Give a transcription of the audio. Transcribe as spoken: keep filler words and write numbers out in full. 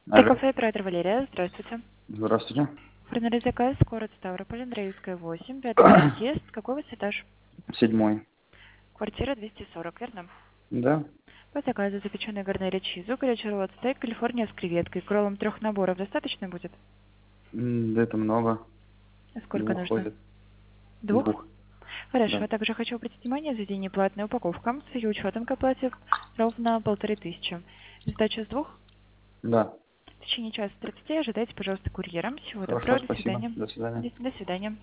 Алло. Торговый оператор Валерия, здравствуйте. Здравствуйте. Приняли заказ, город Ставрополь, Андреевская, восемь, пятый подъезд. Какой у вас этаж? Седьмой. Квартира двести сорок, верно? Да? По заказу запеченный гарнери чизу, горячий рулет стейк, Калифорния с креветкой. К роллам трех наборов достаточно будет? М, Да это много. А сколько Двух нужно? ходит. Двух? Двух. Хорошо. Да. А также хочу обратить внимание, заведение платная упаковка с ее учетом к оплате ровно полторы тысячи. Сдача с двух? Да. В течение часа тридцати ожидайте, пожалуйста, курьера. Всего Хорошо, доброго, до спасибо. свидания. До свидания. До до свидания.